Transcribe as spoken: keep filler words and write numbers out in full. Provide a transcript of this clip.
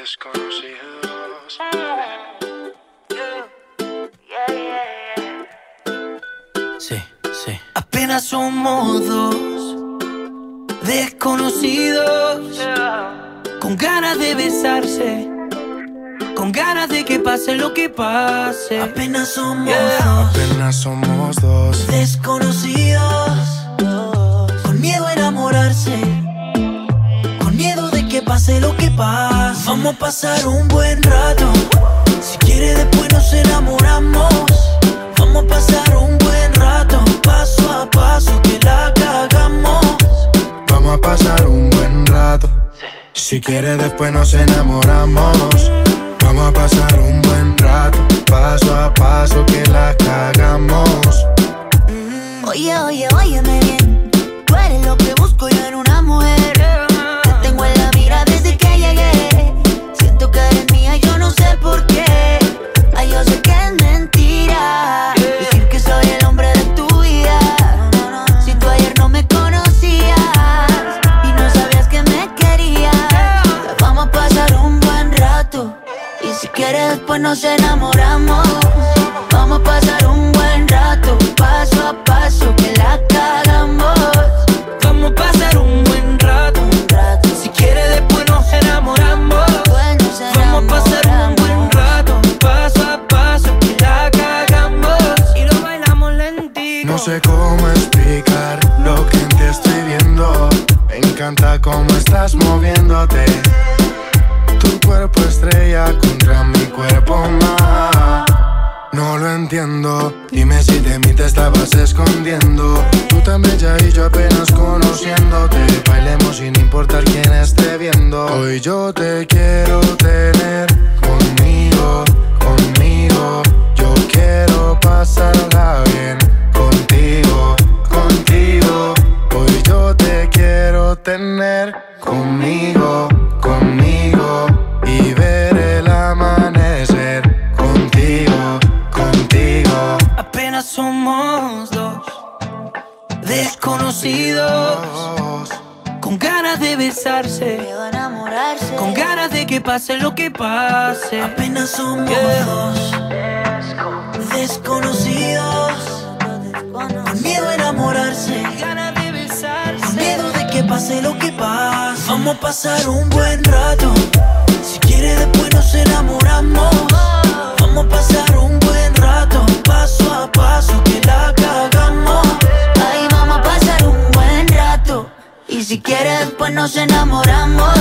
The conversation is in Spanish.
Desconocidos. Sí, sí. Apenas somos dos desconocidos, con ganas de besarse, con ganas de que pase lo que pase. Apenas somos yeah. dos, apenas somos dos desconocidos, con miedo a enamorarse, con miedo de que pase lo que pase. Vamos a pasar un buen rato, si quiere después nos enamoramos. Vamos a pasar un buen rato, paso a paso que la cagamos. Vamos a pasar un buen rato, si quiere después nos enamoramos. Vamos a pasar un buen rato, paso a paso que la cagamos. Oye, oye, óyeme bien, tú eres lo que busco yo en una mujer. Te tengo en la mira desde que llegué, siento que eres mía, yo no sé por qué. Ay, yo sé que es mentira decir que soy el hombre de tu vida. Si tú ayer no me conocías y no sabías que me querías, vamos a pasar un buen rato, y si quieres después nos enamoramos. Vamos a pasar un buen rato, paso a paso que la cagamos. Vamos a pasar un buen rato, un rato. Si quieres después nos enamoramos. Bueno, nos enamoramos. Vamos a pasar un buen rato, paso a paso que la cagamos. Y lo bailamos lentito. No sé cómo explicar lo que en ti estoy viendo. Me encanta cómo estás moviéndote. Tu cuerpo estrella contra mi cuerpo más. No lo entiendo, dime si de mí te estabas escondiendo. Tú tan bella y yo apenas conociéndote. Bailemos sin importar quién esté viendo. Hoy yo te quiero tener conmigo, conmigo. Yo quiero pasarla bien contigo, contigo. Hoy yo te quiero tener conmigo, conmigo. Y ver el amanecer contigo, contigo. Apenas somos dos desconocidos, con ganas de besarse, con ganas de que pase lo que pase. Apenas somos yeah. dos desconocidos, con miedo a enamorarse, ganas de besarse, con miedo de que pase lo que pase. Vamos a pasar un buen rato, si quiere después nos enamoramos. Vamos a pasar un buen rato, paso a paso que la cagamos. Ay, vamos a pasar un buen rato, y si quieres después nos enamoramos.